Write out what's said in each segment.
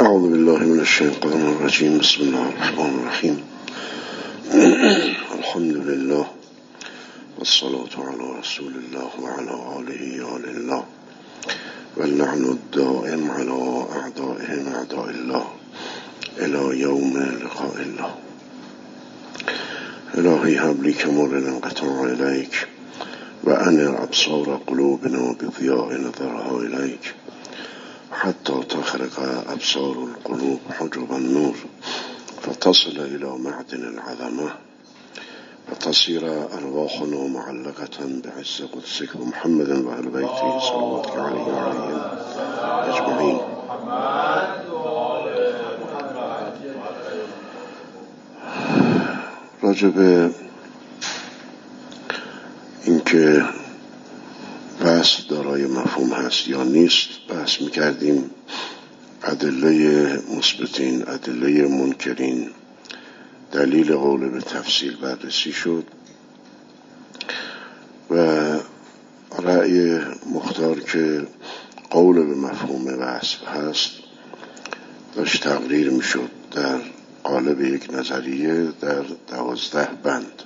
اعوذ بالله من الشیطان الرجیم. بسم الله الرحمن الرحیم. الحمد لله والصلاة على رسول الله وعلى آله آل الله واللعن الدائم على أعدائهم أعداء الله إلى يوم لقاء الله. إلهي هب لي كمال الانقطاع إليك وأنر أبصار قلوبنا بضياء نظرها إليك حتى تخرق أبصار القلوب حجب النور فتصل إلى معدن العظمة وتصير أرواحنا معلقة بعز قدسك ومحمد وآل بيته صلواتك عليه وعليهم أجمعين. راجب اینکه بحث دارای مفهوم هست یا نیست بحث میکردیم. ادله مثبتین، ادله منکرین، دلیل قول به تفصیل بررسی شد و رأی مختار که قول به مفهوم وصف هست داشت تقریر میشد در قالب یک نظریه در 12 بند.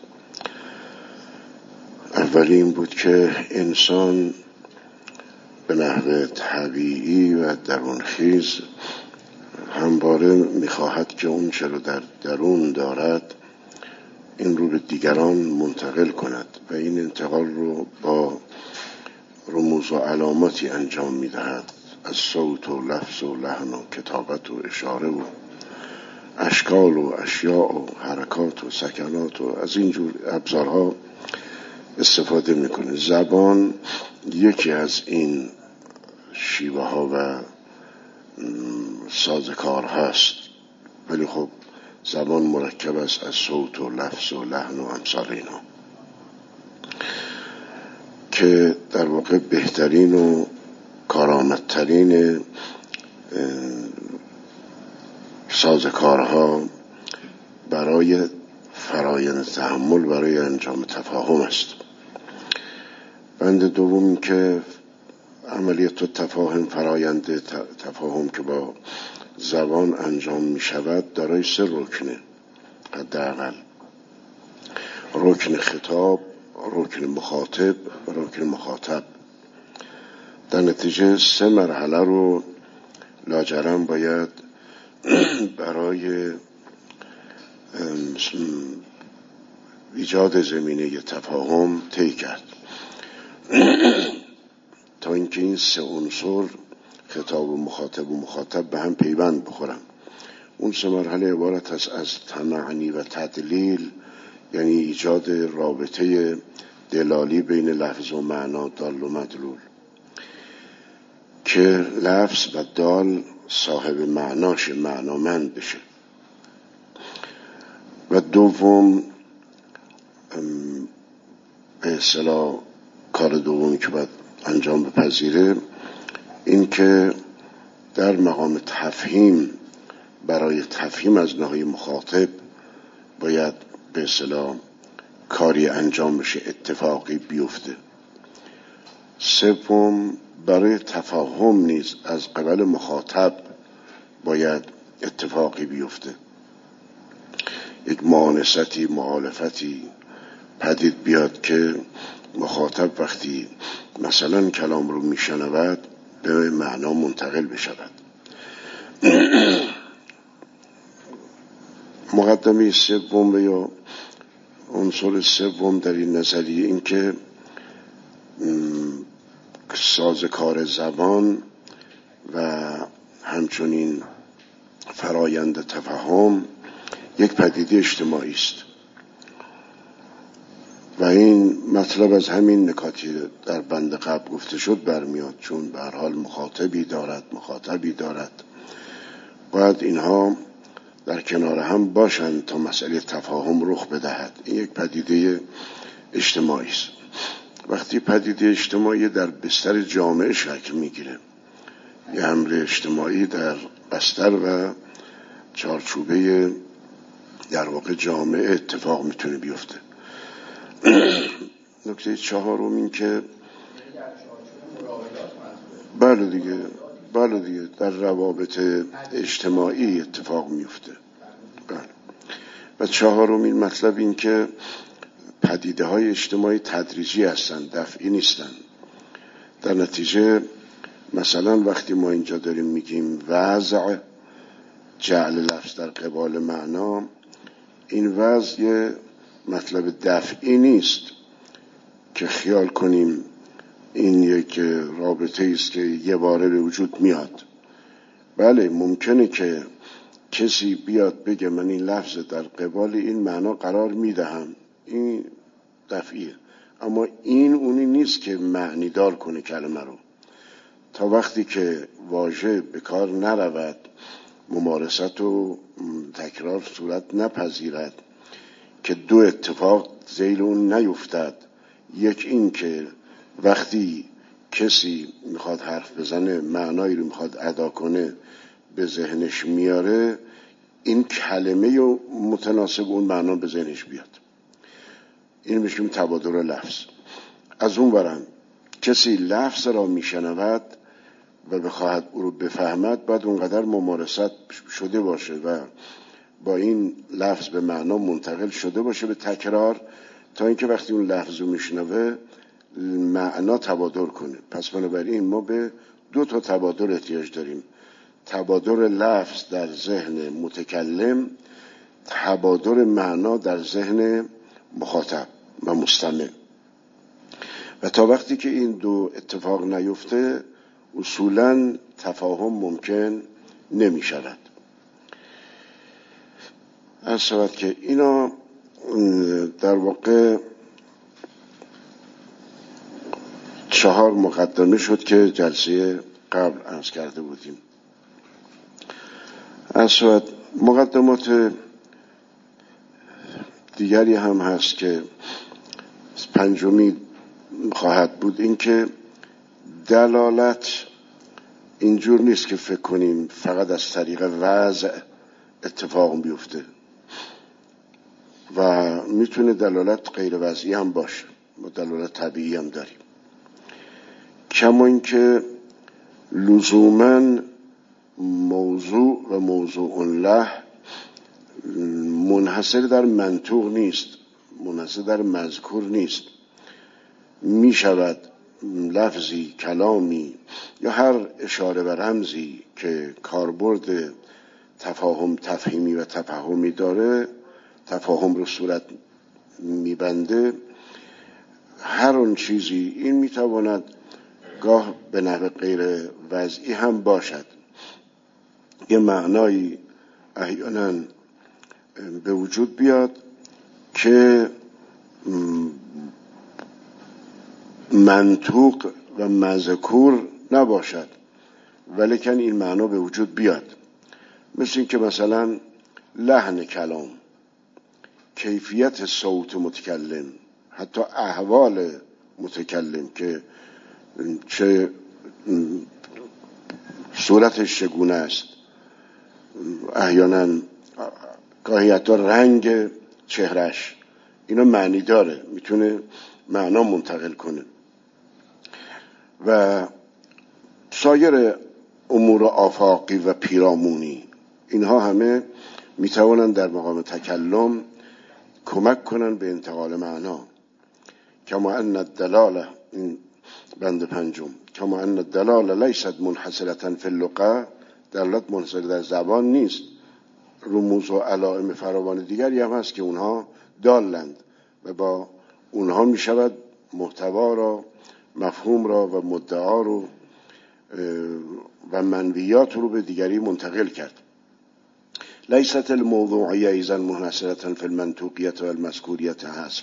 اولی این بود که انسان به نحو طبیعی و درونخیز همواره میخواهد که اون چه رو در درون دارد این رو به دیگران منتقل کند و این انتقال رو با رموز و علاماتی انجام میدهد، از صوت و لفظ و لحن و کتابت و اشاره و اشکال و اشیاء و حرکات و سکنات و از اینجور ابزارها استفاده میکنه. زبان یکی از این شیوه ها و سازکار هست، ولی خب زبان مرکب است از صوت و لفظ و لحن و امثال اینا که در واقع بهترین و کارآمدترین سازکارها برای فرایند تحمل، برای انجام تفاهم است. بند دوم که عملیات و تفاهم، فرایند تفاهم که با زبان انجام می شود دارای 3 رکنه حداقل: رکن خطاب، رکن مخاطب و رکن مخاطب. در نتیجه 3 مرحله رو لاجرم باید برای ایجاد زمینه تفاهم طی کرد تا اینکه این 3 عنصر خطاب و مخاطب به هم پیوند بخورن. اون 3 مرحله عبارت است از تمعنی و تدلیل، یعنی ایجاد رابطه دلالی بین لفظ و معنا، دال و مدلول، که لفظ و دال صاحب معناش، معنامند بشه. و دوم به اصطلاح کار دومی که باید انجام بپذیره این که در مقام تفهیم، برای تفهیم از ناحیه مخاطب باید به اصطلاح کاری انجام بشه، اتفاقی بیفته. سوم برای تفاهم نیز از قبل مخاطب باید اتفاقی بیفته، یک مؤانستی، مؤالفتی پدید بیاد که مخاطب وقتی مثلا کلام رو میشنود به معنا منتقل بشود. مقدمه سوم یا عنصر سوم در این نظریه این که سازکار زبان و همچنین فرایند تفاهم یک پدیده اجتماعی است و این مطلب از همین نکاتی در بند قبل گفته شد برمیاد، چون به هر حال مخاطبی دارد، باید اینها در کنار هم باشند تا مسئله تفاهم رخ بدهد. این یک پدیده اجتماعی است. وقتی پدیده اجتماعی در بستر جامعه شکل میگیره، یه امر اجتماعی در بستر و چارچوبه در واقع جامعه اتفاق میتونه بیفته. نکته 4 این که بله دیگه بله دیگه در روابط اجتماعی اتفاق میفته. بله. و چهارمین مطلب این که پدیده های اجتماعی تدریجی هستند، دفعی نیستن. در نتیجه مثلا وقتی ما اینجا داریم میگیم وضع، جعل لفظ در قبال معنا، این وضع یه مطلب دفعی نیست که خیال کنیم این یک رابطه است که یه باره به وجود میاد. بله ممکنه که کسی بیاد بگه من این لفظ در قبال این معنا قرار میدهم، این دفعیه، اما این اونی نیست که معنی دار کنه کلمه رو. تا وقتی که واژه به کار نرود، ممارست و تکرار صورت نپذیرد، که دو اتفاق ذیل اون نیفتد. یک این که وقتی کسی میخواد حرف بزنه، معنایی رو میخواد ادا کنه، به ذهنش میاره، این کلمه متناسب اون معنا به ذهنش بیاد. این میشیم تبادل لفظ. از اون برم کسی لفظ را میشنود و بخواهد او رو بفهمد، باید اونقدر ممارست شده باشه و با این لفظ به معنا منتقل شده باشه به تکرار، تا اینکه وقتی اون لفظ رو میشنوه معنا تبادل کنه. پس بنابراین ما به دو تا تبادل احتیاج داریم: تبادل لفظ در ذهن متکلم، تبادل معنا در ذهن مخاطب و مستمع. و تا وقتی که این دو اتفاق نیفته اصولاً تفاهم ممکن نمی شود. از شود که اینا در واقع 4 مقدمه شد که جلسه قبل عرض کرده بودیم. از شود مقدمات دیگری هم هست که پنجمی خواهد بود، این که دلالت اینجور نیست که فکر کنیم فقط از طریق وضع اتفاق بیفته و میتونه دلالت غیر وضعی هم باشه. ما دلالت طبیعی هم داریم، کما اینکه لزوماً موضوع و موضوع له منحصر در منطوق نیست، منحصر در مذکور نیست. می شود لفظی، کلامی یا هر اشاره و رمزی که کاربرد تفاهم تفهیمی و تفهمی داره، تفاهم رو صورت میبنده، هر اون چیزی این میتواند گاه به نحو غیر وضعی هم باشد. یه معنایی احیانا به وجود بیاد که منطوق و مذکور نباشد، ولیکن این معنا به وجود بیاد. مثل این که مثلا لحن کلام، کیفیت صوت متکلم، حتی احوال متکلم که چه صورتش چگونه است، احیانا گاهی حتی رنگ چهرش، اینا معنی داره، میتونه معنا منتقل کنه. و سایر امور آفاقی و پیرامونی، اینها همه میتوانند در مقام تکلم کمک کنن به انتقال معنا. کما ان الدلاله، این بند پنجم، کما ان الدلاله لیست منحصرة فی اللغة، دلالت منحصر در زبان نیست، رموز و علائم فراوان دیگری هم هست که اونها دالند و با اونها می شود محتوا را، مفهوم را و مدعا رو و منویات رو به دیگری منتقل کرد. لیست الموضوعیه ایزن منحصرة فی المنطوقیت و المذکوریت حسب.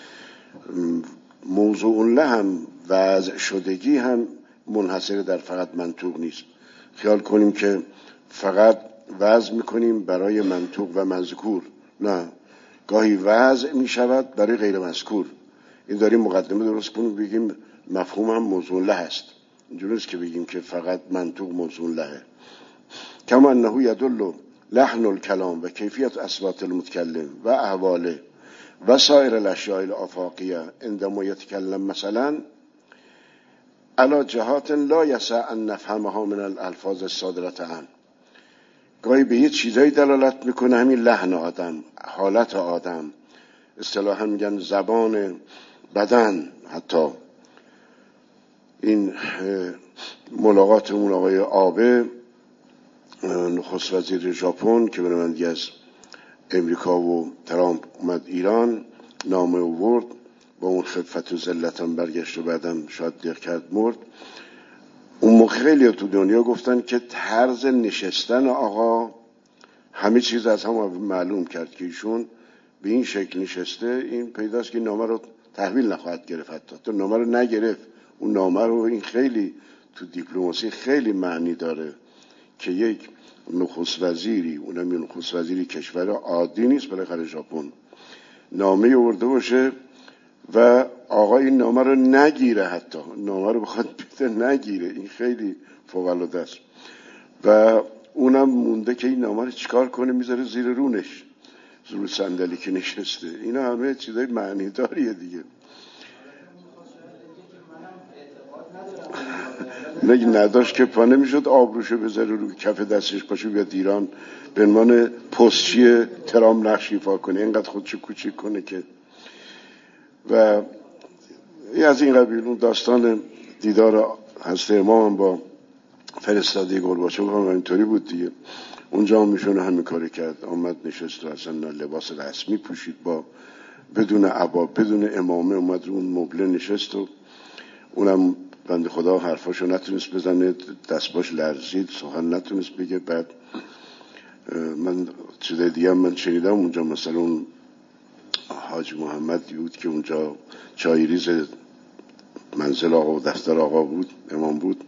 موضوع له هم وضع شدگی هم منحصر در فقط منطوق نیست. خیال کنیم که فقط وضع میکنیم برای منطوق و مذکور، نه، گاهی وضع میشود برای غیر مذکور. این داریم مقدمه درست کنیم بگیم مفهوم هم موضوع له است، اینجوری نیست که بگیم که فقط منطوق موضوع لهه. کما انه یدل لحن الکلام و کیفیت اصوات المتکلم و احواله و سایر الاشیاء الافاقیه عندما یتکلم، مثلا علی جهات لا یسع ان نفهمها من الالفاظ الصادرة عن. گاهی به یه چیزایی دلالت میکنه، همین لحن آدم، حالت آدم، اصطلاحا میگن زبان بدن. حتی این ملاقاتمون آقای آبه، نخست وزیر ژاپن که برنامه‌ای از امریکا و ترامپ اومد ایران، نامه آورد، با اون خفت و ذلت هم برگشت و بعدم شاید دیر کرد مرد. اون موقع خیلی تو دنیا گفتن که طرز نشستن آقا همه چیز از هم معلوم کرد که ایشون به این شکل نشسته. این پیداست که نامه رو تحویل نخواهد گرفت. حتی تو نامه رو نگرفت. اون نامه رو، این خیلی تو دیپلماسی خیلی معنی داره که یک نخست وزیری، اونم یه نخست وزیری کشور عادی نیست، بالاخره ژاپن، نامه آورده باشه و آقا این نامه رو نگیره، حتی نامه رو بخواد بده نگیره. این خیلی فوق العاده است. و اونم مونده که این نامه رو چیکار کنه، میذاره زیر رونش، زیر صندلی که نشسته. اینا همه چیزای معنی داریه دیگه. نگه نداشت که پا نمیشد آبروشو بذاره رو کف دستش، پاشو بیاد ایران به عنوان پستچی ترام نقش ایفا کنه، اینقدر خودشو کوچیک کنه که. و از این قبیل اون داستان دیدار حضرت امام با فرستاده گورباچوف هم اینطوری بود دیگه. اونجا هم میشونه همین کاری کرد، آمد نشست و اصلا لباس رسمی پوشید، با بدون عبا بدون امامه اومد رو اون مبله نشست و اونم بنده خدا حرفاشو نتونست بزنه، دستباش لرزید، سخن نتونست بگه. بعد من چیزای دیگه هم من شنیدم اونجا، مثلا اون حاج محمدی بود که اونجا چایریز منزل آقا و دفتر آقا بود، امام بود،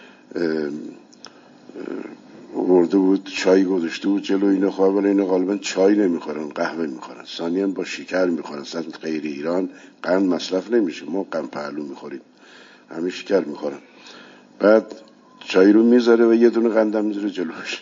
ورده بود چای گذاشته بود جلو اینا. خواه ولی اینا غالبا چای نمیخورن، قهوه میخورن، ثانیاً با شکر میخورن. اصلا غیر ایران قند مصرف نمیشه، ما قند پهلو میخوریم، همه شکر میخورن. بعد چای رو میذاره و یه دونه قندم میذاره جلوش.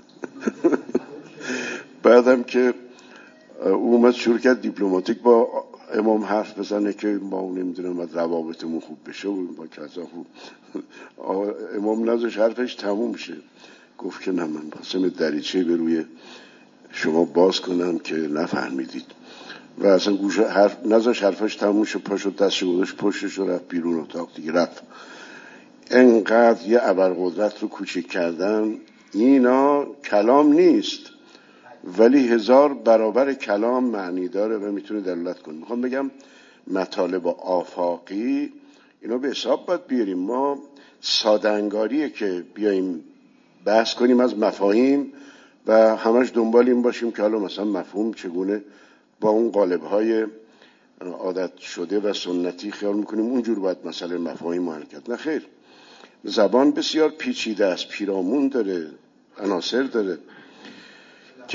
بعدم که اومد شروع کرد دیپلماتیک با امام حرف بزنه که ما نمیدونم روابطمون خوب بشه و با کذا خوب. امام نذاش حرفش تموم شه، گفت که نه، من خواستم دریچه به روی شما باز کنم که نفهمیدید. و اصلا گوش حرف نذاش حرفش تموم شه، پاشو دستش گذاشت پشتش و رفت بیرون اتاق دیگه. رفت. انقدر یه ابرقدرت رو کوچیک کردن. اینا کلام نیست ولی 1000 برابر کلام معنی داره و میتونه دلالت کنه. میخوام بگم مطالب آفاقی اینا به حساب باید بیاریم. ما ساده‌انگاریه که بیایم بحث کنیم از مفاهیم و همش دنبال این باشیم که حالا مثلا مفهوم چگونه با اون قالب‌های عادت شده و سنتی خیال میکنیم اونجور باید مسئله مفاهیم حرکت. نه خیر، زبان بسیار پیچیده است، پیرامون داره، عناصر داره که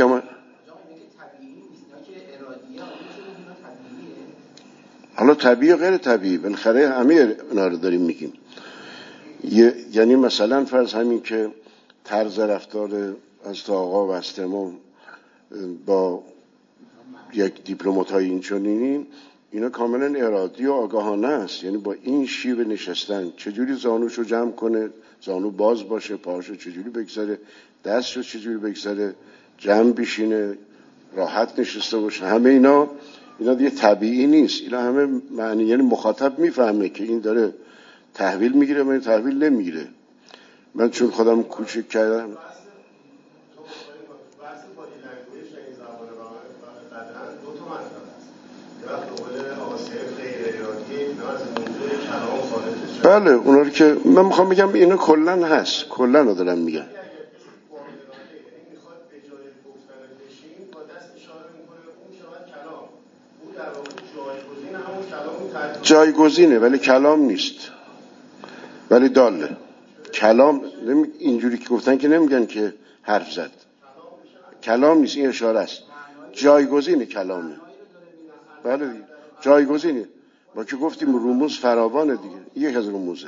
حالا طبیعی و غیر طبیعی بالاخره همه اینا رو داریم میگیم. یعنی مثلا فرض همین که طرز رفتار از آقا و از امام با یک دیپلمات های اینچنینی، اینا کاملا ارادی و آگاهانه است. یعنی با این شیوه نشستن، چجوری زانوشو جمع کنه، زانو باز باشه، پاهاشو چجوری بگذاره، دستشو چجوری بگذاره، جمع بشینه، راحت نشسته باشه، همه اینا دیگه طبیعی نیست. اینا همه معنی، یعنی مخاطب میفهمه که این داره تحویل میگیره و این تحویل نمیگیره. من چون خودم کوچیک کردم بله، اونا رو که من میخوام بگم اینا کلن هست، کلن رو دارم میگم. جایگزینه ولی کلام نیست، ولی داله. کلام اینجوری که گفتن که نمیگن که حرف زد، کلام نیست، این اشاره است. جایگزینه کلامه. بله دیگه، جایگزینه. با که گفتیم رموز فراوانه دیگه، یک از رموزه.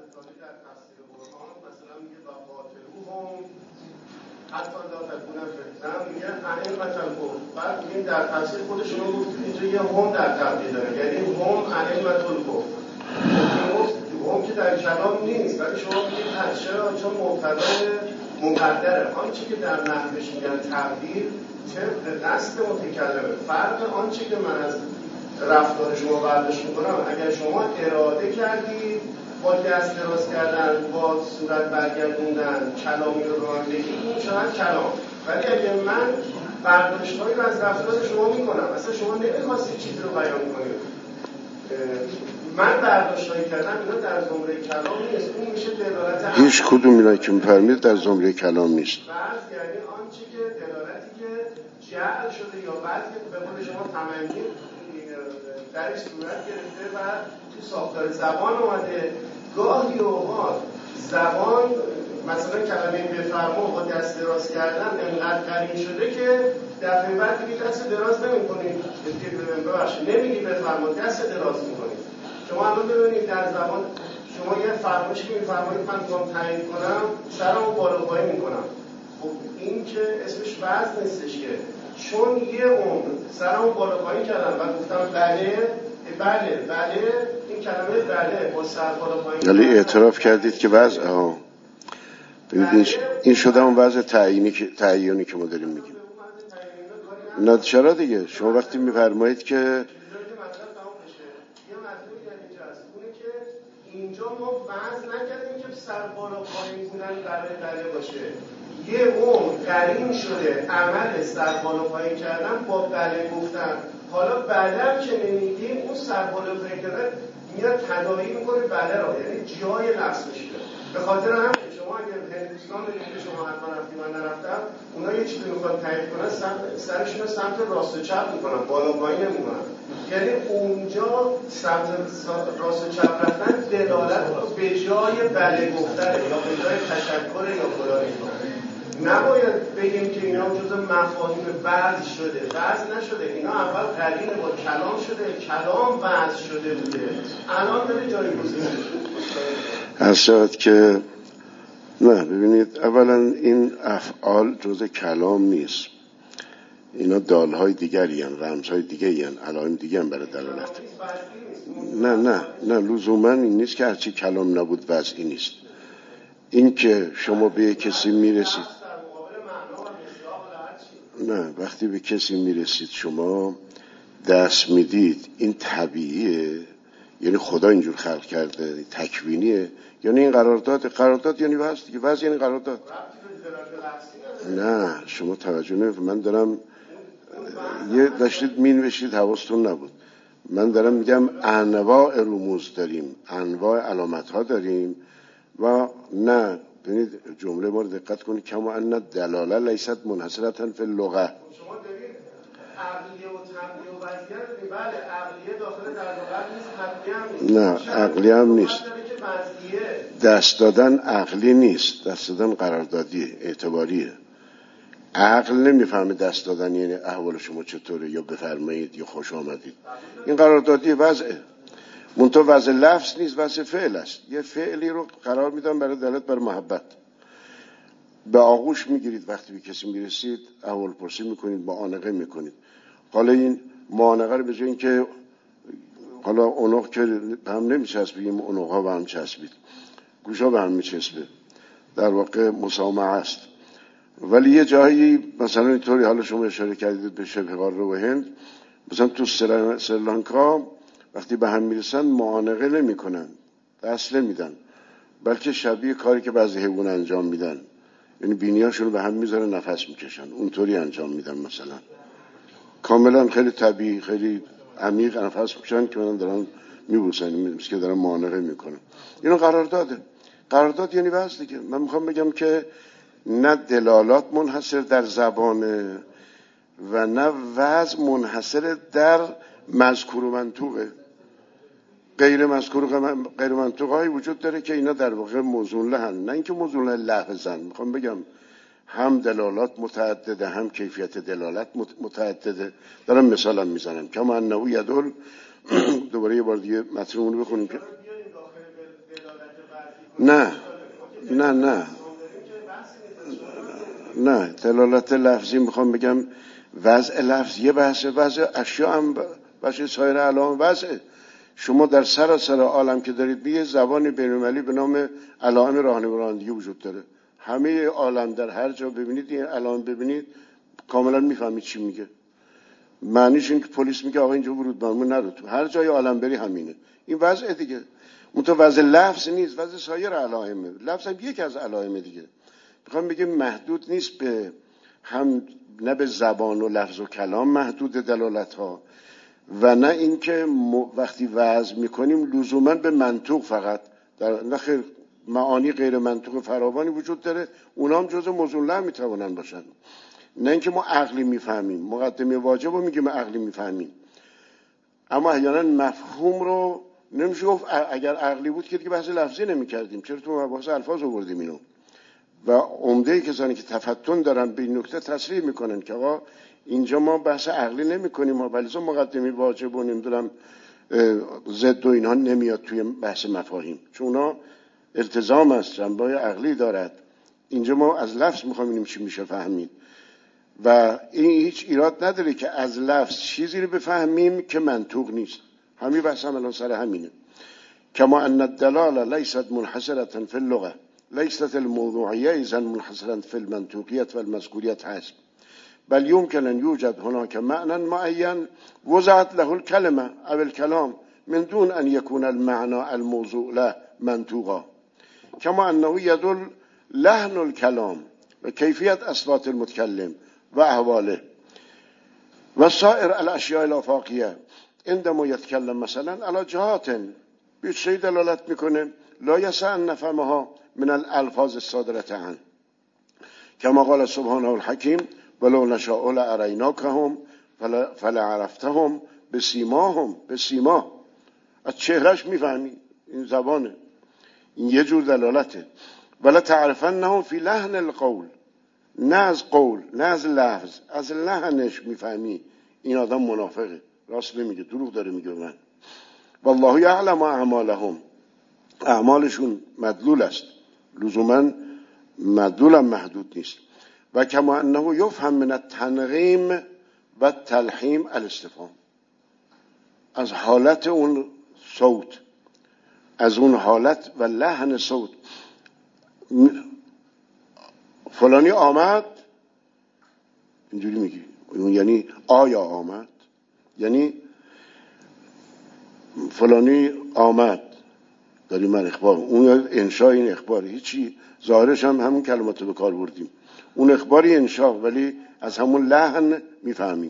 بعد این در تفسیر خودشون گفتید اینجا یه هم در تبدیل داره، یعنی هم ائمة الکفر. هم که در کلام نیست، ولی شما میگید چرا؟ چون مبتدای مقدره. آنچه که در نحوش میگن تقدیر طبق قصد متکلمه. فرق آنچه که من از رفتار شما برداشت میکنم، اگر شما اراده کردید با دست دراز کردن، با صورت برگردوندن کلامی رو به من بگید، این شاید کلام. ولی اگر من برداشت‌هایی رو از رفتار شما میکنم، اصلا شما نمیخواستید چیزی رو بیان کنید، من برداشت‌هایی کردم، اینا در زمره کلام نیست. اون میشه دلالت هیچ کدوم اینا که می‌فرمایید در زمره کلام نیست. بعض یعنی آنچه که دلالتی که جعل شده یا بعض که به قول شما تمنی درش صورت گرفته و تو ساختار زبان اومده. گاهی اوقات زبان مثلا کلمه بفرما با دست دراز کردن انقدر قرین شده که دفعه بعد دیگه دست دراز نمی‌کنید، نمیگی بفرما، دست دراز می‌کنید. شما الان ببینید در زبان شما یه فرمایشی که می‌فرمایید من می‌خوام تایید کنم، سرمو بالا پایین می‌کنم. خب این که اسمش وزن نیستش که، چون یه عمر سرمو بالا پایین کردم و گفتم بله این کلمه بله با سر بالا پایین، ولی اعتراف کردید که وضع ببینید این شده اون وضع تعیینی که ما داریم میگیم. نه چرا دیگه شما وقتی میفرمایید که اینجا ما وضع نکردیم که سر بالا پایین بودن برای بله باشه. یه عمر قرین شده عمل سر بالا پایین کردن با بله گفتن. حالا بله هم که نمیگیم، اون سر بالا پایین کردن میاد تداعی میکنه بله را، یعنی جای لفظ میشه. به خاطر هم شما اگر هندوستان بگید که شما حتما رفتی من نرفتم، اونا یه چیزی میخواد تایید کنن سرشون رو سمت راست و چپ میکنن، بالا پایین نمیکنن. یعنی اونجا سمت راست و چپ رفتن دلالت به جای بله گفتن یا به جای تشکر یا فلان. نباید بگیم که اینا جزء مفاهیم وضع شده، وضع نشده. اینا اول قرینه با کلام شده، کلام وضع شده بوده، الان داره جایگزین میشه. هر شد که نه ببینید اولا این افعال جزء کلام نیست، اینا دالهای دیگری هستند، رمزهای دیگری هستند، علائم دیگه هم برای دلالت. نه لزوما این نیست که هرچی کلام نبود وضعی نیست. این که شما به کسی میرسید، نه وقتی به کسی میرسید شما دست میدید، این طبیعیه، یعنی خدا اینجور خلق کرده، تکوینیه، یعنی این قرارداد یعنی وضع دیگه، وضع یعنی قرارداد. نه شما توجه نمی‌کنید، من دارم یه داشتید مینوشید حواستون نبود، من دارم میگم انواع رموز داریم، انواع علامت ها داریم و نه ببینید جمله ما رو دقت کنید، کما ان دلاله لیست منحصرة فی اللغه. شما دارید عقلیه و طبیعی و وضعیت دارید. بله عقلیه داخل در لغت نیست، طبیعی هم نیست. نه عقلی هم نیست. دست دادن عقلی نیست، دست دادن قراردادیه، اعتباریه. عقل نمیفهمه دست دادن یعنی احوال شما چطوره یا بفرمایید یا خوش آمدید. این قراردادی وضعه. منتها وضع لفظ نیست، وضع فعل است. یه فعلی رو قرار میدن برای دلالت بر محبت. به آغوش میگیرید، وقتی به کسی میرسید احوال پرسی میکنید، معانقه میکنید. حالا این معانقه رو به جای اینکه حالا اونق که به هم نمیچسبیم، اونقها به هم چسبید، گوشا به هم میچسبه، در واقع مسامحه است. ولی یه جایی مثلا اینطوری، حالا شما اشاره کردید به شبه قاره و هند، مثلا تو سریلانکا وقتی به هم میرسن معانقه نمی کنن، دست نمیدن، بلکه شبیه کاری که بعضی حیوان انجام میدن، یعنی بینیاشون رو به هم میذارن نفس میکشن، اونطوری انجام میدن. مثلا کاملا خیلی طبیعی، خیلی عمیق نفس میکشن که من دارن میبوسن، مثل که دارن معانقه میکنن. اینو قرارداده. قرارداد یعنی وضع دیگه. من میخوام بگم که نه دلالات منحصر در زبانه و نه وضع منحصر در مذکور و منطوقه. غیر مذکور و غیر منطوق هایی وجود داره که اینا در واقع موزون لحن، نه اینکه موزون لحظن. میخوام بگم هم دلالات متعدده، هم کیفیت دلالت متعدده. دارم مثالم میزنم کما انه یدل. دوباره یه بار دیگه متنون رو بخونیم که نه دلالت لفظی. میخوام بگم وضع لفظ یه بحثه، وضع اشیاء هم بحث سایر علائم وضعه. شما در سراسر عالم که دارید میگه زبان بین‌المللی به نام علائم راهنمایی رانندگی وجود داره. همه عالم در هر جا ببینید این علائم ببینید کاملا میفهمید چی میگه. معنیش این که پلیس میگه آقا اینجا ورود ممنوع نرو، تو هر جای عالم بری همینه. این وضع دیگه. اون تو وضع لفظ نیست، وضع سایر علائمه. لفظ هم یک از علائم دیگه. میخوام بگم محدود نیست به هم، نه به زبان و لفظ و کلام محدود دلالت ها و نه اینکه وقتی وضع میکنیم لزوما به منطوق فقط، در نخیر معانی غیر منطوق فراوانی وجود داره، اونا هم جزء موضوع لفظ میتوانن باشن. نه اینکه ما عقلی میفهمیم، مقدمه واجب رو میگیم عقلی میفهمیم، اما احیانا مفهوم رو نمیشه گفت اگر عقلی بود که دیگه بحث لفظی نمیکردیم، چرا تو مباحث الفاظ آوردیم اینو. و عمده کسانی که تفتن دارن به این نکته تصریح میکنن که آقا اینجا ما بحث عقلی نمیکنیم، ولی مقدمه واجب و نمیدونم ضد و اینها نمیاد توی بحث مفاهیم، چون اونا التزام است، جنبه عقلی دارد. اینجا ما از لفظ میخوایم ببینیم چی میشه فهمید و این هیچ ایراد نداره که از لفظ چیزی رو بفهمیم که منطوق نیست. همین بحث هم الان سر همینه. کما ان الدلاله لیست منحصره فی اللغه لیست الموضوعیه اذا منحصره فی المنطوقیت و المذکوریت حسب بل يمكن ان يوجد هناك معنى معين وضعت له الكلمه او الكلام من دون ان يكون المعنى الموضوع له منطوقا كما انه يدل لحن الكلام و کیفیت اصوات المتکلم و احواله و سایر الاشیاء الافاقیه عندما يتكلم مثلا على جهات بیشتری دلالت میکنه لا يسع ان نفهمها من الالفاظ الصادره عنه كما قال سبحانه الحكيم ولو نشاء لاریناکهم فلعرفتهم بسیماهم. بسیما از چهرهش میفهمی، این زبانه، این یه جور دلالته. ولا تعرفنهم فی لحن القول، نه از قول نه از لفظ، از لحنش میفهمی این آدم منافقه، راست نمیگه، دروغ داره میگه من. والله یعلم اعمالهم، اعمالشون مدلول است، لزوما مدلولم محدود نیست. و کما انه یفهم من التنغیم و التلحیم الاستفهام، از حالت اون صوت، از اون حالت و لحن صوت. فلانی آمد اینجوری میگی، یعنی آیا آمد، یعنی فلانی آمد داریم من اخبار، اون انشاء این اخباری، هیچی ظاهرش هم همون کلمات به کار بردیم، اون اخباری انشاء، ولی از همون لحن میفهمیم.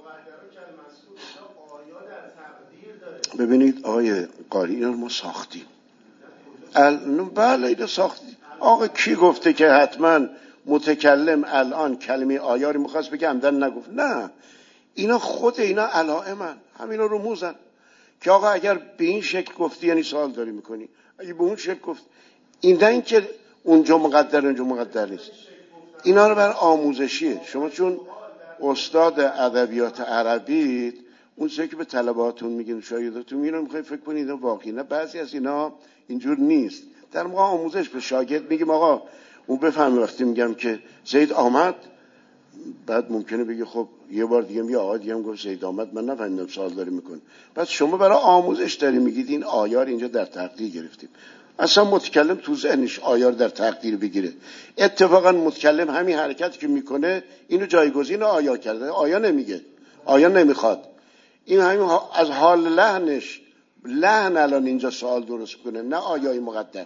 ببینید آیه قاری اینا ما ساختیم، بله اینا ساختیم. آقا کی گفته که حتما متکلم الان کلمه آیاری میخواست بگه عمدن نگفت؟ نه، اینا خود اینا علائمن، همینا رموزن که آقا اگر به این شکل گفتی یعنی سوال داری میکنی، اگه به اون شکل گفت این نه این که اونجا مقدر اونجا مقدر نیست. اینا رو بر آموزشیه. شما چون استاد ادبیات عربی اون چیزی که به طلباتون میگین شاگرداتون میگن میخواید فکر کنید اینا واقعی، نه، بعضی از اینا اینجور نیست. در موقع آموزش به شاگرد میگیم آقا اون بفهمه وقتی میگم که زید آمد، بعد ممکنه بگه خب یه بار دیگه میگه آقا دیگه هم گفت زید آمد، من نفهمیدم سوال داری میکنه. بعد شما برای آموزش داری میگید این آیار اینجا در تقدیر گرفتیم. اصلا متکلم تو ذهنش آیار در تقدیر بگیره. اتفاقا متکلم همین حرکتی که میکنه اینو جایگزین آیا کرده، آیا نمیگه، آیا نمیخواد. این همین از حال لحنش، لحن الان اینجا سوال درست کنه، نه آیای مقدر.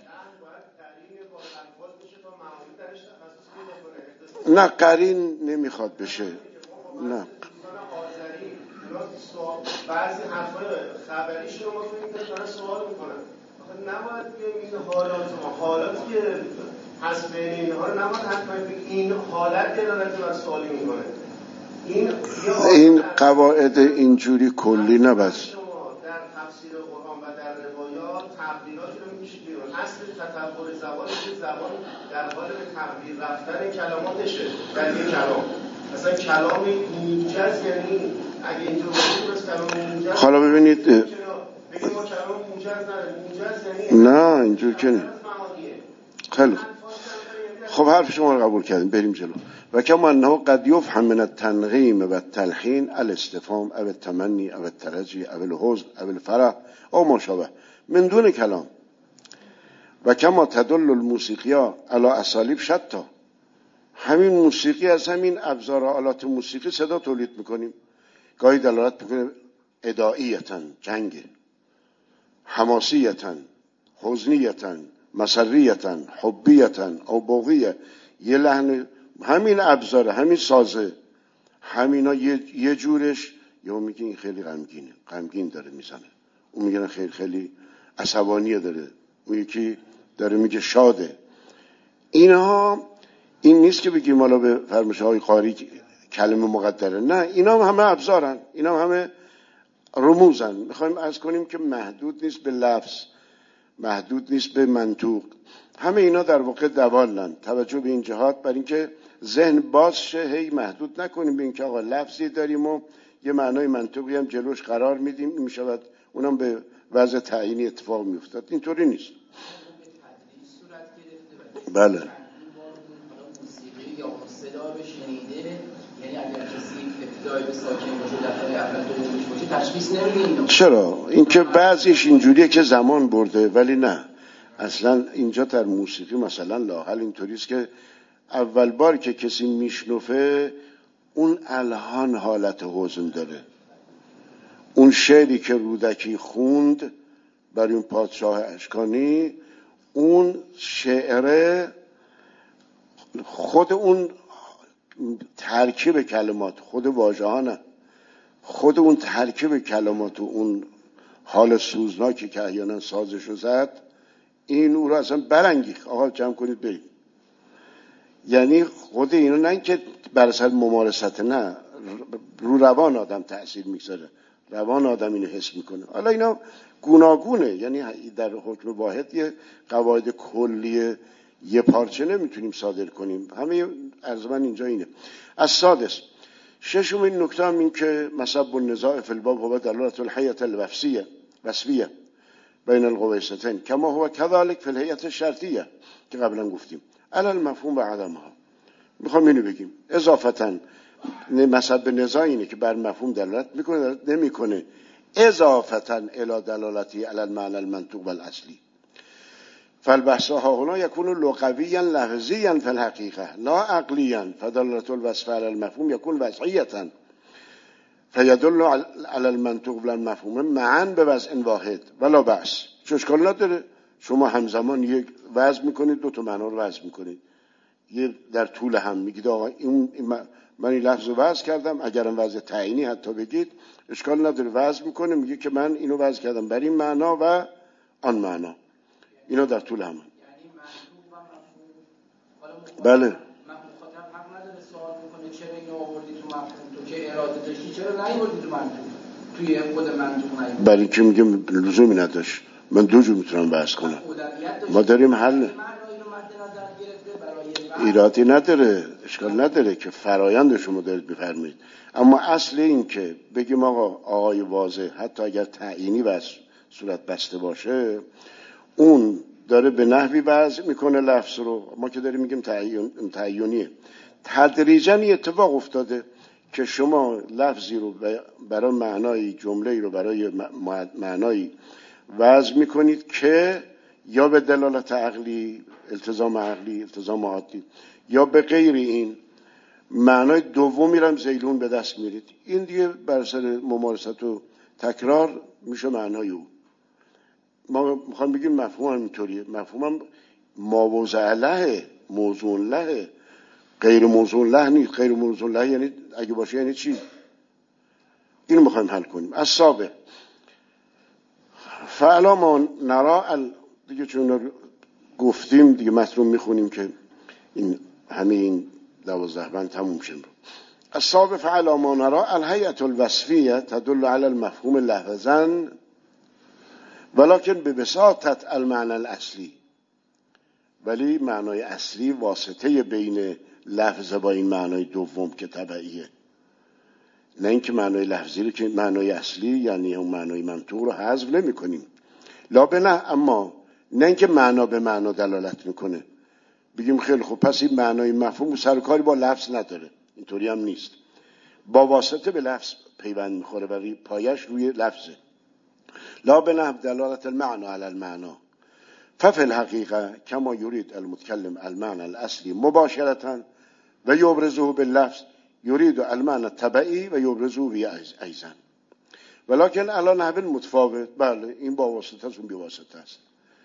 نه قرین نمیخواد بشه. نه بعضی حرفای خبریش رو ما فکر کنیم سوال میکنن. نباید بگیم این حالاتی که هست بین اینها رو نباید حتما این حالت دلالت بر سوالی میکنه. این قواعد اینجوری کلی نبست. شما در تفسیر قرآن و در روایات تقدیراتی رو میکشید بیرون. اصل تطور زبان در حال به تقدیر رفتن کلماتشه در یک کلام. مثلا کلام موجز یعنی اگه اینجور باشه کلام موجز. حالا ببینید بگیم ما کلام موجز نداریم. موجز یعنی نه اینجور که نه. خیلی خب حرف شما رو قبول کردیم، بریم جلو. و کما انه قد یفهم من التنغیم و التلحین الاستفهام او التمنی او الترجی او الحزن او الفرح او ما شابه من دون کلام. و کما تدل الموسیقیا علی اسالیب شتی، همین موسیقی از همین ابزار و آلات موسیقی صدا تولید میکنیم. گاهی دلالت میکنه اداعیتاً جنگ، حماسیتاً، حزنیتاً، مسریتاً، حبیتاً او بغیه. یه لحن همین ابزار، همین سازه، همینا یه جورش یا میگه این خیلی غمگینه، غمگین داره میزنه، اون میگه خیلی خیلی عصبانیه داره، اون یکی داره میگه شاده. اینها این نیست که بگیم حالا به فرمایش‌های قاری کلمه مقدره، نه، اینا همه ابزارن، اینا همه رموزن. میخوایم عرض کنیم که محدود نیست به لفظ، محدود نیست به منطوق، همه اینا در واقع دوالن. توجه به این جهات برای اینکه ذهن باز شه، هی محدود نکنیم به اینکه آقا لفظی داریم و یه معنای منطقی هم جلوش قرار میدیم، این میشود اونم به وضع تعیینی اتفاق میافتاد. اینطوری نیست. بله. موسیقی یا صدا رو شنیده، یعنی اگر کسی ابتدای به ساکن باشه دفعه اول دومش باشه تشخیص نمیده. چرا؟ اینکه بعضیش اینجوریه که زمان برده، ولی نه، اصلا اینجا در موسیقی مثلا لاحل اینطوریست که اول بار که کسی میشنفه اون الهان حالت حزن داره. اون شعری که رودکی خوند برای اون پادشاه اشکانی، اون شعره خود اون ترکیب کلمات، خود واژه ها نه، خود اون ترکیب کلمات و اون حال سوزناکی که احیانا سازشو زد، این او رو اصلا برانگیخت. آقا جمع کنید بریم. یعنی خود اینو نه که بر اثر ممارست، نه، رو روان آدم تأثیر میگذاره، روان آدم اینو حس میکنه. حالا اینا گوناگونه، یعنی در حکم واحد یه قواعد کلی یه پارچه نمیتونیم صادر کنیم. همه عرض من اینجا اینه. السادس، ششمین نکته هم این که مسبب النزاع فی الباب هو دلالة الهیئة الوصفیه بین القویستین کما هو كذلك فی الهیئة الشرطیه که قبلا گفتیم علی المفهوم و عدمها. میخوام اینو بگیم اضافتا مسبب نزاع اینه که بر مفهوم دلالت میکنه، دلالت نمیکنه، اضافتا الی دلالتی علی المعنى المنطوق والاصلی. فالبحث ها هنا يكون لغويا لفظيا في الحقيقة لا عقليا، فدلالة الوصف على المفهوم يكون وضعية فيدل على المنطوق والمفهوم معا بوضع واحد ولا بأس. چه اشکال نداره شما همزمان یک وضع میکنید، دو تا معنا رو وضع میکنید، یه در طول هم میگید آقا من این لفظ رو وضع کردم، اگرم وضع تعیینی حتی بگید اشکال نداره، وضع میکنه، میگه که من اینو وضع کردم بر این معنا و آن معنا، اینا در طول هم. یعنی منطوق و مفهوم. بله. مخاطب حق نداره سوال میکنه چرا اینو آوردی تو مفهوم، تو که اراده داشتی چرا نیاوردی تو منطوق، توی خود منطوق نیاوردی. برای اینکه میگه لزومی نداشت، من دو جور میتونم بحث کنم، ما داریم حل، ایرادی نداره، اشکال نداره که فرایند شما دارید بفرمایید. اما اصل این که بگیم آقای واضح حتی اگر تعیینی و صورت بسته باشه، اون داره به نحوی وضع میکنه لفظ رو، ما که داریم میگیم تعیینیه، تدریجاً اتفاق افتاده که شما لفظی رو برای معنای جمله‌ای رو برای معنای وضع میکنید که یا به دلالت عقلی، التزام عقلی، التزام عادی، یا به غیر این معنای دومی رو هم زیلون به دست میرید. این دیگه بر اثر ممارست و تکرار میشه معنای او. ما میخوام بگیم مفهوم هم اینطوریه، مفهوم هم ماوضع له، موضوع له، غیر موضوع له نیست. غیر موضوع له یعنی اگه باشه یعنی چی؟ اینو میخوایم حل کنیم. السابع فعلا ما نرا دیگه چون گفتیم دیگه متن میخونیم که این همه این 12 بند تموم شه. السابع فعلا ما نرا الهیئة الوصفیه تدل علی المفهوم لفظا ولکن به بساطت المعنى الاصلی، ولی معنای اصلی واسطه بین لفظ با این معنای دوم که تبعیه، نه اینکه معنای لفظی رو که معنای اصلی یعنی اون معنای منطوق رو حذف نمی کنیم، لا به نه، اما نه اینکه معنا به معنا دلالت میکنه، بگیم خیلی خوب پس این معنای مفهوم سر و کاری با لفظ نداره. اینطوری هم نیست. با واسطه به لفظ پیوند میخوره و پایش روی لفظه. لا بنحو دلالت المعنى على المعنى ففي الحقيقة كما يريد المتكلم المعنى الأصلي مباشرة ويبرزه باللفظ يريد المعنى التبعي ويبرزه به أيضا ولكن على نحو متفاوت. بله این با واسطه است اون بی واسطه است.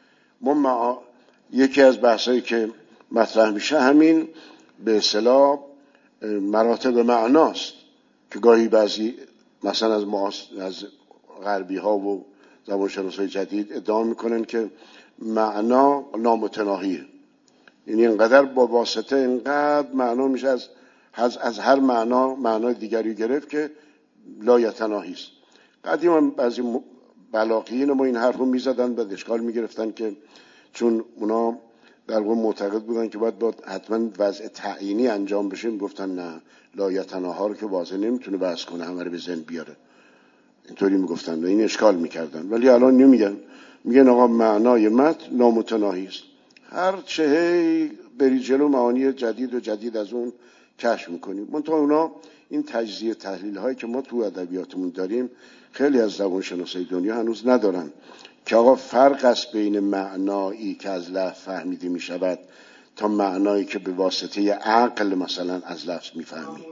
یکی از بحثایی که مطرح میشه همین به اصطلاح مراتب معناست که گاهی بعضی مثلا از غربی ها و زبانشناسای جدید ادعا میکنن که معنا نامتناهیه، یعنی اینقدر با واسطه اینقدر معنا میشه از هر معنا دیگری گرفت که لایتناهی است. قدیما بعضی بلاغیین ما این حرفو میزدن و اشکال میگرفتن که چون اونا در واقع معتقد بودن که باید حتما وضع تعیینی انجام بشه، گفتن نه لایتناها رو که واضح نمیتونه بحث کنه همه رو به ذهن بیاره، اینطوری میگفتن و این اشکال میکردن. ولی الان نمیگن، میگن آقا معنای متن نامتناهی است، هر چه بری جلو معانی جدید از اون کشف میکنیم. منتها اونا این تجزیه تحلیل هایی که ما تو ادبیاتمون داریم خیلی از زبانشناسای دنیا هنوز ندارن که آقا فرق است بین معنایی که از لفظ فهمیده میشود تا معنایی که به واسطه عقل مثلا از لفظ میفهمی.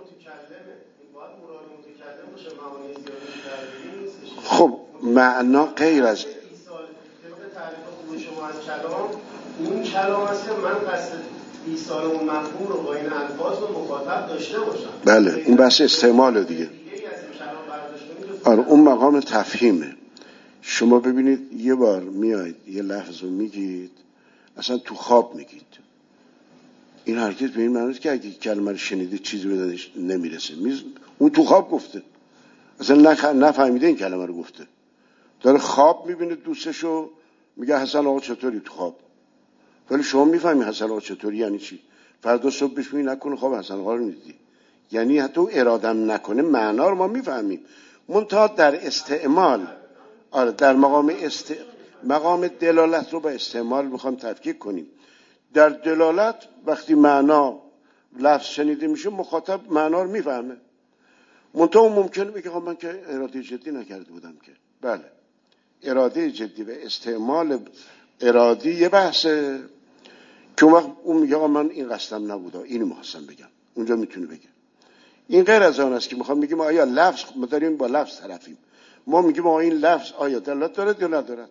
خب معنا غیر از اون کلام است که من قصد ایصال اون مفهوم رو با این الفاظ و مخاطب داشته باشم. بله اون بحث استعمال دیگه. آره اون مقام تفهیمه. شما ببینید یه بار میاید یه لفظ رو میگید اصلا تو خواب میگید، این حرکت به این معنی که اگه کلمه رو شنیده چیزی بدنش نمیرسه، اون تو خواب گفته، اصلا نفهمیده این کلمه رو گفته، داره خواب میبینه دوستشو میگه حسن آقا چطوری تو خواب، ولی شما میفهمی حسن آقا چطوری یعنی چی؟ فردا صبح بهش میگی نکنه خواب حسن آقا رو میدیدی، یعنی حتی ارادم نکنه معنا رو ما میفهمیم. منتها در استعمال در مقام دلالت رو با استعمال میخوام تفکیک کنیم. در دلالت وقتی معنا لفظ شنیده میشه مخاطب معنا رو میفهمه. منتها ممکنه بگه خب من که اراده جدی نکرده بودم که. بله اراده جدی و استعمال ارادی یه بحثه که اون وقت اون میگه من این قصدم نبوده، اینو میخواستم بگم، اونجا میتونه بگه. این غیر از آن است که میخوام بگیم آیا لفظ، ما داریم با لفظ طرفیم، ما میگیم آیا این لفظ آیا دلالت دارد یا ندارد.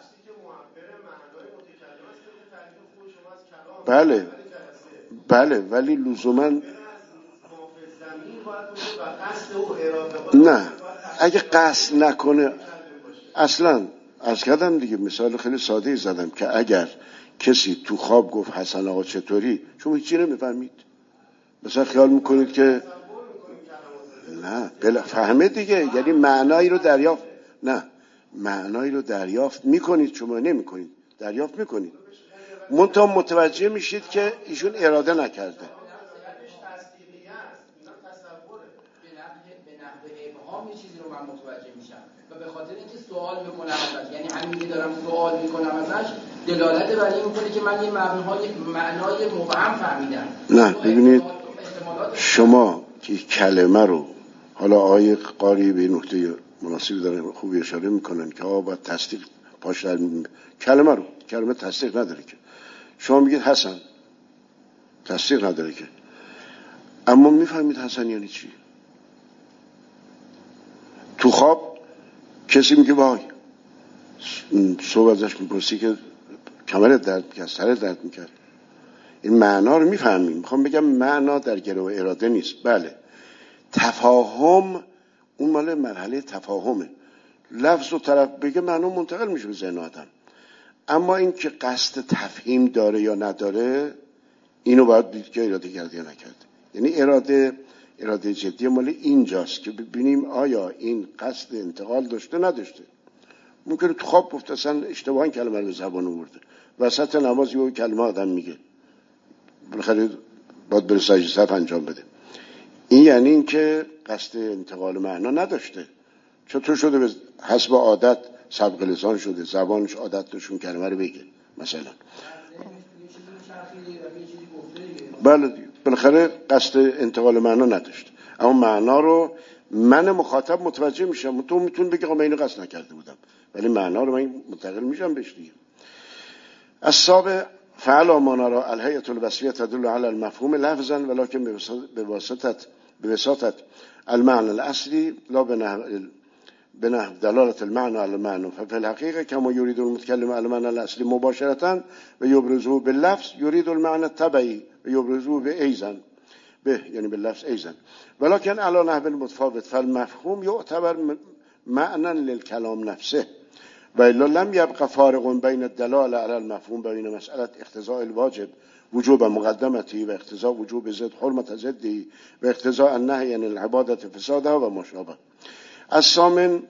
بله بله ولی لزوما نه، اگه قصد نکنه اصلا از کردم دیگه، مثال خیلی ساده زدم که اگر کسی تو خواب گفت حسن آقا چطوری، شما هیچی نمیفهمید، مثلا خیال میکنید که نه فهمه دیگه، یعنی معنایی رو دریافت، نه معنایی رو دریافت میکنید، شما نمیکنید، دریافت میکنید، منتها متوجه میشید که ایشون اراده نکرده. یه چیزی رو من متوجه میشم و به خاطر اینکه سوال میکنم ازش، یعنی همین که دارم سوال میکنم ازش دلالت بر این میکنه که من یه معنای مبهم فهمیدم. نه ببینید شما که کلمه رو، حالا آیه قاری به نکته مناسبی دارن خوبی اشاره میکنن که باید تصدیق پاش در کلمه تصدیق نداره که، شما میگید حسن تصدیق نداره که، اما میفهمید حسن یعنی چی. تو خواب کسی میگه وای، صبح ازش میپرسی که کمرت درد میکرد، سرت درد میکرد، این معنا رو میفهمیم. میخوام بگم معنا در گرو اراده نیست. بله تفاهم اون مال مرحله تفاهمه، لفظ و طرف بگه معنا منتقل میشه به ذهن آدم، اما این که قصد تفهیم داره یا نداره اینو باید دید که اراده کرده یا نکرده. یعنی اراده جدی مال اینجاست که ببینیم آیا این قصد انتقال داشته نداشته. ممکنه تو خواب گفت اصلا اشتباهاً کلمه رو به زبان آورده، وسط نماز یه کلمه آدم میگه بالاخره باید بره سجده صف انجام بده، این یعنی این که قصد انتقال معنا نداشته، چطور شده به حسب عادت سبق لسان شده، زبانش عادت داشون کلمه رو بگه مثلا. بله دیگه، بالاخره قصد انتقال معنا نداشت، اما معنا رو من مخاطب متوجه میشم. تو میتونی بگی من اینو قصد نکرده بودم، ولی معنا رو من منتقل میشم بهش دیگه. السابع فعل ما نرى الهيئة الوصفية تدل على المفهوم لفظا ولكن بواسطة المعنى الأصلي لا بنحو دلالة المعنى على المعنى، ففي الحقيقة كما يريد المتكلم على المعنى الأصلي مباشرة ويبرزه باللفظ يريد المعنى التبعي ويبرزه بأيضا به يعني باللفظ أيضا، ولكن على نحو المتفاوت، فالمفهوم يعتبر معنى للكلام نفسه، وإلا لم يبقى فارق بين الدلالة على المفهوم بين مسألة اقتضاء الواجب وجوب مقدمته واقتضاء وجوب زد حرمة زده واقتضاء النهي عن العبادة فسادها و مشابه. الثامن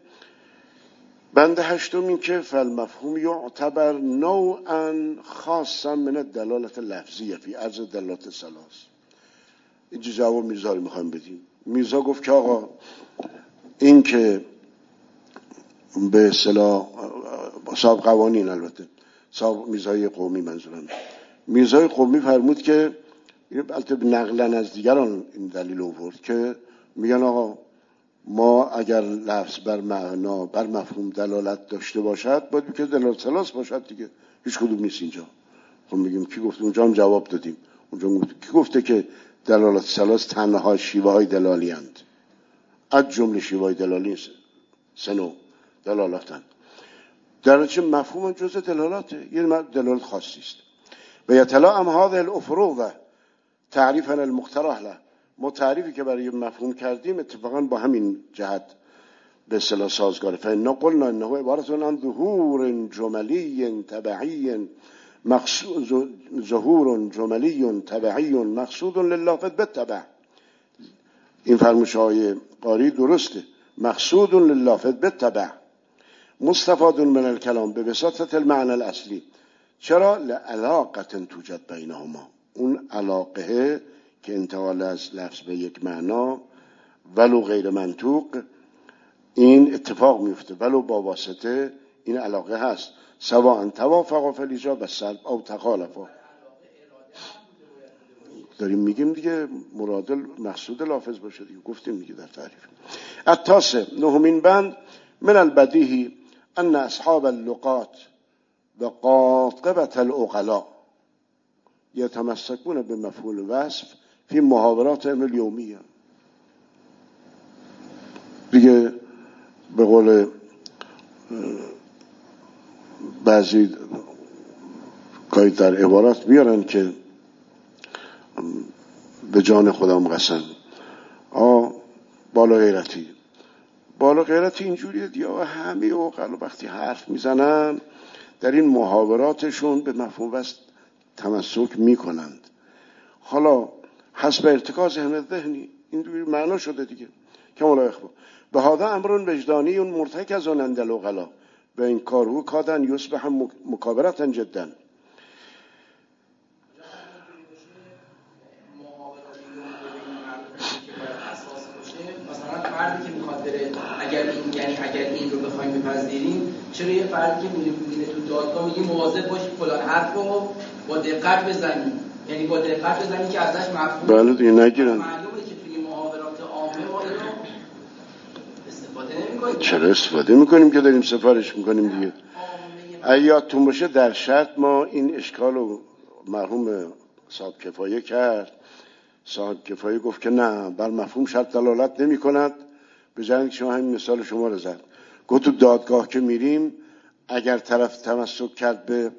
بند هشتم این که فالمفهوم يعتبر نوعا خاصا من الدلالة اللفظية في عرض دلالات الثلاث. اینجا جواب میرزا رو میخوایم بدیم. میرزا گفت که آقا این که به اصطلاح صاحب قوانین، البته صاحب میرزای قومی منظورم، میرزای قومی فرمود که البته نقلا از دیگران این دلیل آورد که میگن آقا ما اگر لفظ بر معنا بر مفهوم دلالت داشته باشد باید که دلالت ثلاث باشد دیگه، هیچ کدوم نیست اینجا. خب میگیم کی گفت؟ اونجا هم جواب دادیم، اونجا کی گفته که دلالت ثلاث تنها شیوه های دلالی اند؟ از جمله شیوه های دلالی سنو دلالتن، در نتیجه مفهوم جزء دلالاته، یه دلالت خاصی است. و یتلائم هذه الافروض تعریفا المقترح له، ما تعریفی که برای مفهوم کردیم اتفاقا با همین جهت به اصطلاح سازگاره. فإن قلنا انه عبارت عن ظهور جملی تبعی مقصود، ظهور جملی تبعی مقصود لللافظ بالتبع. این فرمایش های قاری درسته، مقصود لللافظ بالتبع مستفاد من الكلام بواسطة المعنى الاصلی. چرا؟ لعلاقة توجد بینهما، اون علاقه که انتقال از لفظ به یک معنا ولو غیر منطوق این اتفاق میفته، ولو با واسطه این علاقه هست، سواء توافق فی الایجاب و سلب او تخالفا. داریم میگیم دیگه مراد مقصود لافظ باشه دیگه، گفتیم دیگه در تعریف. التاسع نهمین بند من البدیهی ان اصحاب اللغات و قاطبة العقلاء یتمسکون به مفعول وصف فی محاورات الیومیه. دیگه به قول بعضی کاری در عبارات میارن که به جان خودم قسم بالا غیرتی، بالا غیرتی اینجوریه دیگه. همه عقلا وقتی حرف میزنن در این محاوراتشون به مفهوم وصف تمسک میکنند. حالا حسب ارتکاز ذهن ذهنی این معنا شده دیگه که مولا اخبار به هذا امر وجدانی مرتکز عند العقلاء و این کارو کادن یصبح مکابرتا جدا. فردی که میخواد بره اگر این رو بخوایم بپذیریم، چرا یه فردی که میره تو دادگاه میگه مواظب باشی فلان حرف رو با دقت بزنی، یعنی با دقت بزنی که ازش مفهوم بله دیگه نگیرن. معلومه که توی محاورات عامه ما اینو استفاده نمی‌کنیم. چرا استفاده میکنیم که داریم سفارش میکنیم دیگه. یادتون باشه در شرط ما این اشکال رو مرحوم صاحب کفایه کرد. صاحب کفایه گفت که نه بر مفهوم شرط دلالت نمی کند، به جای اینکه شما همین مثال شما رو زد. گفت تو دادگاه که میریم اگر طرف تمسک کرد به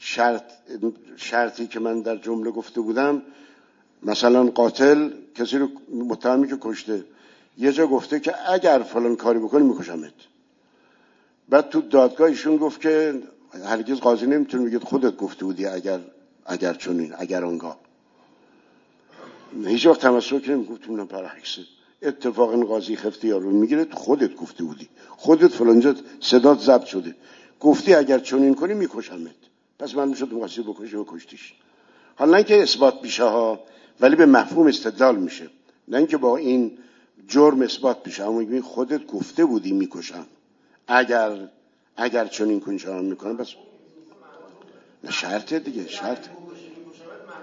شرطی که من در جمله گفته بودم، مثلا قاتل کسی رو متهمی که کشته یه جا گفته که اگر فلان کاری بکنی میکشمت، بعد تو دادگاه ایشون گفت که هرگز قاضی نمیتونه بگه خودت گفته بودی اگر چنین اگر اونگاه، هیچ وقت تمسک نمیگفتم برعکسه. اتفاقا قاضی خفته یارو میگیره تو خودت گفته بودی، خودت فلانجا صدات ضبط شده گفتی اگر چنین کنی میکشمت، پس من میشد مقصر بکشی و کشتیش. حالا نه اینکه اثبات میشه ها، ولی به مفهوم استدلال میشه، نه اینکه با این جرم اثبات میشه، اما میگی خودت گفته بودی میکشم اگر چنین کنی شما میکنم، بس نه شرطه دیگه، شرط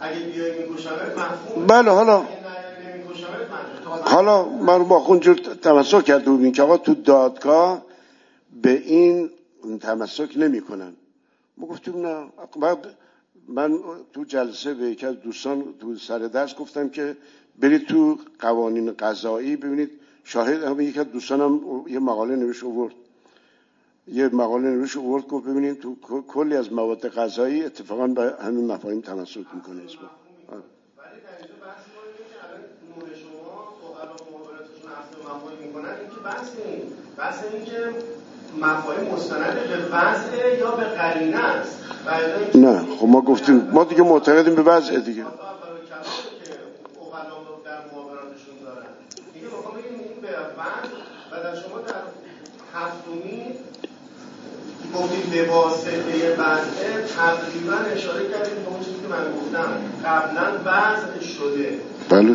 اگه بیای میکشمت مفهومه. بله حالا نمیکشمت حالا من با اونجور تمسک کرده بودیم که آقا تو دادگاه به این تمسک نمی کنن. ما گفتیم نه. من تو جلسه به یکی از دوستان تو سر درس گفتم که برید تو قوانین قضایی ببینید. شاهد هم یکی از دوستانم یه مقاله نوشت آورد گفت ببینید تو کلی از مواد قضایی اتفاقا به همین مفاهیم تمسک میکنه. ولی در اینجا بحث ما اینه که الان نور شما فقرا محاوراتشون اصل مفاهیم میکنن. این که بحث این که مفاهیم مستند به وضع یا به قرینه است. نه خب ما گفتیم ما دیگه معتقدیم به وضع دیگه. و در شما در هفتمی گفتیم به واسطه وضع تقریبا اشاره کردیم به اون چیزی که من گفتم قبلا وضع شده. بله.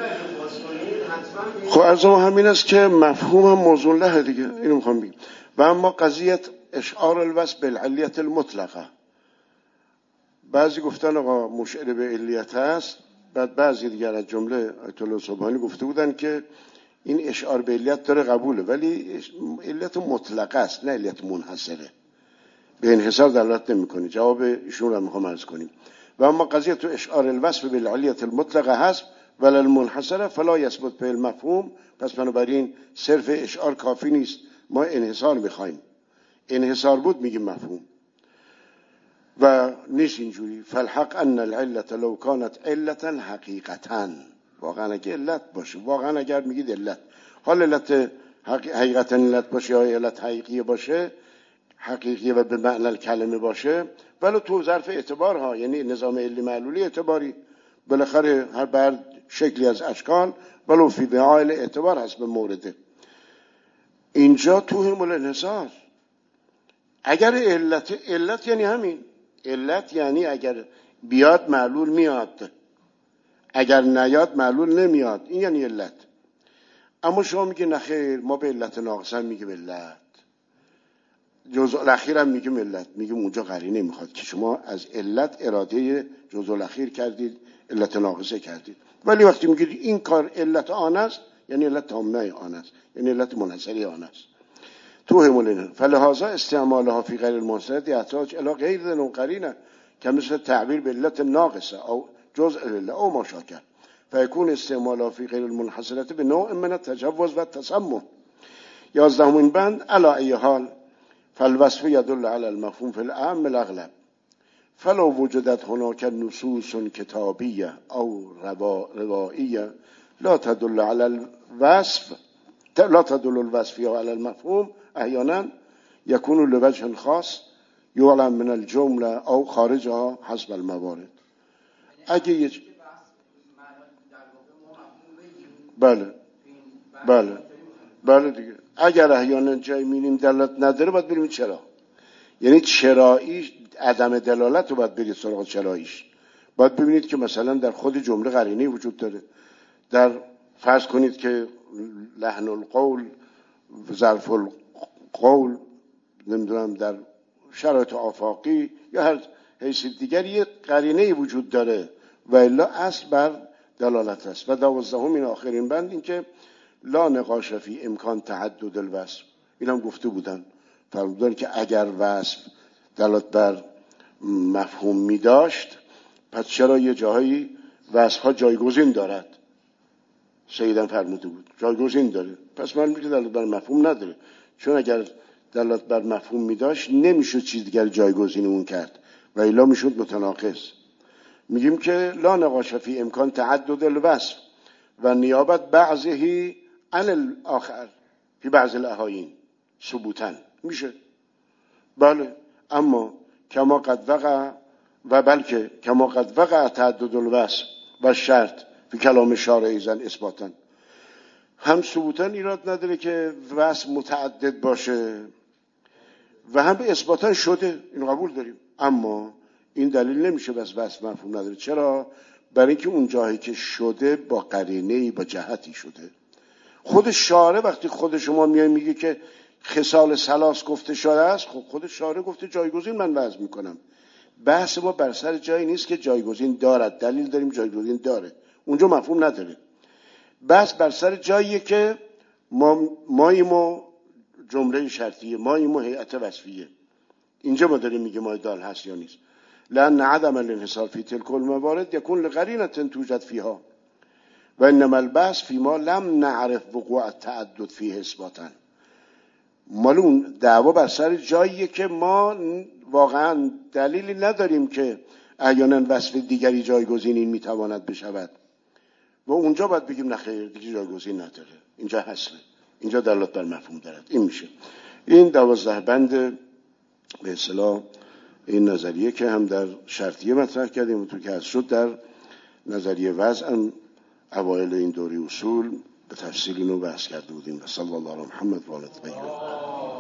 خب عرض ما همین است که مفهوم هم موضوع له دیگه. اینو میخوام بگم. و اما قضیت اشعار الوصف بالعلیت المطلقه، بعضی گفتن آقا مشعر به علیت هست، بعد بعضی دیگر از جمله آیت الله سبحانی گفته بودن که این اشعار به علیت داره قبوله، ولی علیت مطلقه است نه علیت منحصره، به انحصار دلالت نمیکنه. جواب ایشون رو میخوام عرض کنیم. و اما قضیه تو اشعار الوصف بالعلیت المطلقه هست ولی المنحصره فلا یثبت به المفهوم. پس بنابراین صرف اشعار کافی نیست، ما انحصار میخوایم. انحصار بود میگیم مفهوم و نیست اینجوری. فالحق ان العلت لو كانت علتا حقیقتا، واقعا اگه علت باشه، واقعا اگر میگید علت، حال علت حقیقتا علت باشه یا علت حقیقی باشه، حقیقی و به معنی کلمه باشه، ولی تو ظرف اعتبارها، یعنی نظام علی معلولی اعتباری، بالاخره هر بر شکلی از اشکال ولو فی دعایل اعتبار هست به مورده. اینجا توهم الانحصار. اگر علت یعنی همین علت، یعنی اگر بیاد معلول میاد، اگر نیاد معلول نمیاد، این یعنی علت. اما شما میگه نخیر ما به علت ناقصه میگیم علت، جزء الاخیر هم میگیم علت، میگیم اونجا قرینه میخواد که شما از علت اراده جزء الاخیر کردید، علت ناقصه کردید. ولی وقتی میگید این کار علت آن است، یعنی علت تامه آن است، یعنی علت منحصری آن است. توهم فلهذا استعمالها فی غیر المنصرف یحتاج الی غیر ذو قرینه كمثل تعبیر به علت ناقصه او جزء العله او ما شاکر فیکون استعمالها فی غیر المنحصره به نوع من التجوز و التسمم. 11 بند علی ای حال فالوصف يدل على المفهوم في الأعم الاغلب فلو وجدت هناك نصوص كتابية او روائية لا تدل على الوصف على المفهوم احيانا يكون لوجه خاص يعلم من الجمله او خارجها حسب الموارد. اگه بله دیگه، اگر احیانا جایی می‌بینیم دلالت نداره باید بریم چرا، یعنی چراییش عدم دلالت رو باید برید سراغ چراییش. باید ببینید که مثلا در خود جمله قرینه وجود داره، در فرض کنید که لحن القول، ظرف القول، نمیدونم در شرایط آفاقی یا هر حیثیت دیگری یه قرینه وجود داره و الا اصل بر دلالت است. و 12 این آخرین بند این که لا نقاش فی امکان تعدد الوصف. این هم گفته بودن، فرمودن که اگر وصف دلالت بر مفهوم می داشت پس چرا یه جاهایی وصف ها جایگزین دارد. سیدن فرموده بود جایگزین داره، پس من میگم دلالت بر مفهوم نداره، چون اگر دلالت بر مفهوم می داشت نمیشد چیز دیگر جایگزین اون کرد و الا میشد متناقض. میگیم که لا نقاش فی امکان تعدد الوصف و نیابت بعضه عن الاخر فی بعض الاحاین ثبوتا میشه. بله، اما کما قد وقع و بلکه کما قد وقع تعدد الوصف و شرط فی کلام شارع ایزن اثباتا، هم ثبوتا ایراد نداره که وصف متعدد باشه و هم اثباتا شده، اینو قبول داریم. اما این دلیل نمیشه بس وصف مفهوم نداره. چرا؟ برای اینکه اون جایی که شده با قرینه‌ای، با جهتی شده. خود شارع وقتی خود شما میای میگه که خصال ثلاث گفته شده است، خب خود شارع گفته جایگزین من وضع میکنم. بحث ما بر سر جایی نیست که جایگزین دارد، دلیل داریم جایگزین داره، اونجا مفهوم نداره. بحث بر سر جاییه که ماییم و جمله شرطیه، ماییم و هیئت وصفیه. اینجا ما داریم میگه مای دال هست یا نیست. لأن عدم الانحصار فی تلک الموارد یکون لقرینة توجد فیها و انما البحث فیما لم نعرف وقوع التعدد فیه اثباتا. مالون دعوا بر سر جاییه که ما واقعا دلیلی نداریم که احیانا وصف دیگری جایگزین این میتواند بشود و اونجا باید بگیم نخیر دیگه جایگزین نداره، اینجا هست، اینجا دلالت بر مفهوم دارد. این میشه این 12 بند به اصطلاح این نظریه که هم در شرطیه مطرح کردیم، اونطور که از شد در نظریه وضع هم اوایل این دوره اصول به تفصیل اینو بحث کرده بودیم. و صلی الله علی محمد و آله الطاهرین.